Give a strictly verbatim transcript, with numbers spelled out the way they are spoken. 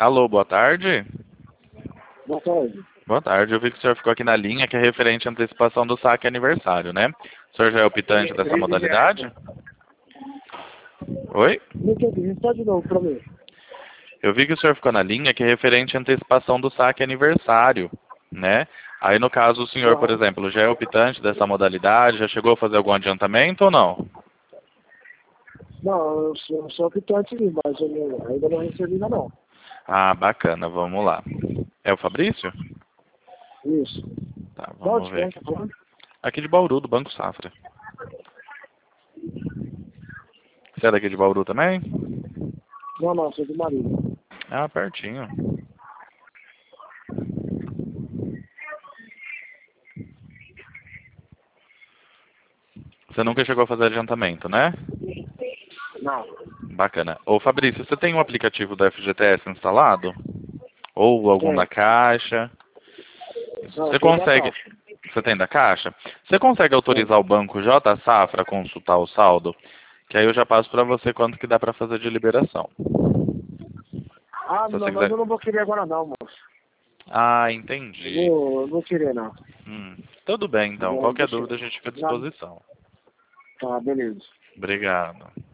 Alô, boa tarde. Boa tarde. Boa tarde, eu vi que o senhor ficou aqui na linha, que é referente à antecipação do saque aniversário, né? O senhor já é optante dessa modalidade? Oi? Não entendi, repete de novo pra mim. Eu vi que o senhor ficou na linha, que é referente à antecipação do saque aniversário, né? Aí, no caso, o senhor, por Aham. exemplo, já é optante dessa modalidade, já chegou a fazer algum adiantamento ou não? Não, eu sou, eu sou optante, mas eu não- ainda não recebi ainda não. Ah, bacana, vamos lá. É o Fabrício? Isso. Tá, Da vamos onde que ver é? aqui. Tá falando? Aqui de Bauru, do Banco Safra. Você é daqui de Bauru também? Não, não, sou de Marília. Ah, pertinho. Você nunca chegou a fazer adiantamento, né? Não. Bacana. Ô Fabrício, você tem um aplicativo do F G T S instalado? Ou algum da Tem. Caixa? Não, Você tem da consegue... Caixa. Você tem da Caixa? Você consegue Tem. autorizar o banco J Safra a consultar o saldo? Que aí eu já passo para você quanto que dá para fazer de liberação. Ah, Se você não, mas quiser... eu não vou querer agora não, moço. Ah, Eu entendi. vou, eu vou querer não. Hum, tudo bem, Eu então. vou Qualquer deixar. dúvida a gente fica à Não. disposição. Tá, beleza. Obrigado.